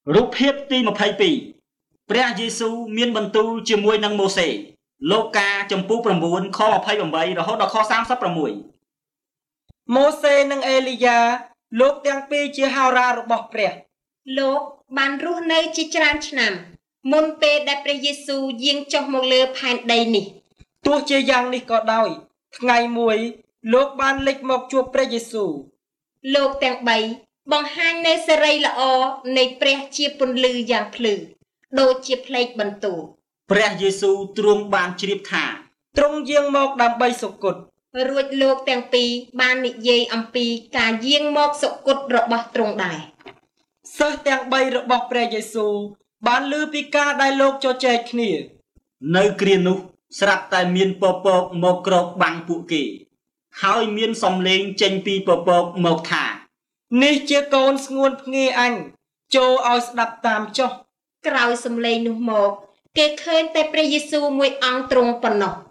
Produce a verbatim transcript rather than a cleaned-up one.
រូបភាពទីยี่สิบสองព្រះយេស៊ូវមានបន្ទូលជាមួយនឹងម៉ូសេលោកកាចំពោះnineខยี่สิบแปดរហូតដល់ខ36 ម៉ូសេនិងអេលីយ៉ាលោកទាំងពីរជាហោរារបស់ព្រះលោកបានរស់នៅជាច្រើនឆ្នាំមុនពេលដែលព្រះយេស៊ូវយាងចុះមកលើផែនដីនេះទោះជាយ៉ាងនេះក៏ដោយថ្ងៃមួយលោកបានលេចមកជួបព្រះយេស៊ូវលោកទាំងបីបង្ហាញនៅសេរីល្អនៃព្រះជាពន្លឺយ៉ាងភ្លឺដូចជាផ្លេកបន្ទូលព្រះយេស៊ូវទ្រង់បានជ្រាបថាទ្រង់យាងមកដើម្បីសុគតរួចលោកទាំងពីរបាននិយាយអំពីការយាងមកសុគតរបស់ទ្រង់ដែរសិស្សទាំងបីរបស់ព្រះយេស៊ូវបានឮពីការដែលលោកជជែកគ្នានៅគ្រានោះស្រាប់តែមានពពកមកក្រោកបាំងពួកគេហើយមានសំឡេងចេញពីពពកមកថានេះជាកូនស្ងួនភ្ងាអញចូលឲ្យស្ដាប់តាមចុះក្រោយសំឡេងនោះមកគេឃើញតែព្រះយេស៊ូវមួយអង្គទ្រង់ប៉ុណ្ណោះ